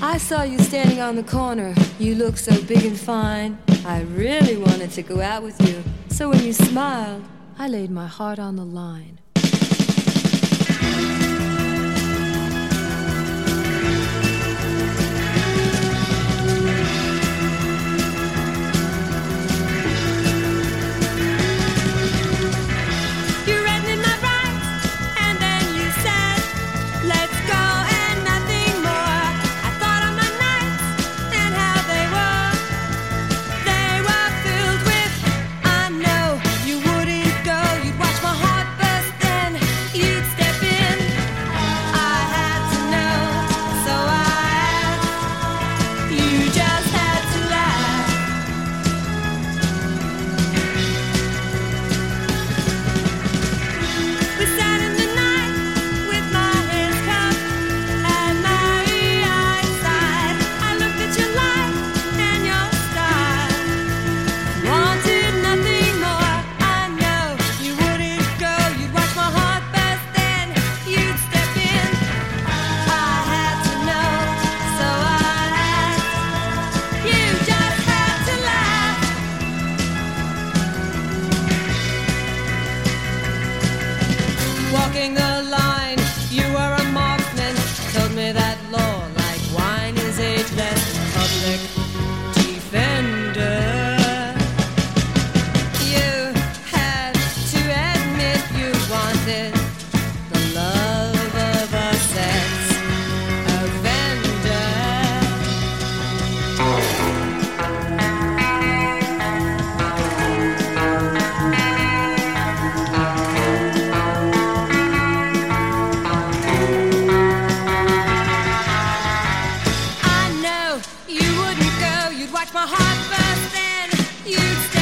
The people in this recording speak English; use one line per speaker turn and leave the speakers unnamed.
I saw you standing on the corner. You looked so big and fine. I really wanted to go out with you. So when you smiled, I laid my heart on the line.
Walking the line, you were a marksman. Told me that law, like wine, is ageless. Public defender. You had to admit you wanted the love of a sex offender. Watch my heart burst, then you'd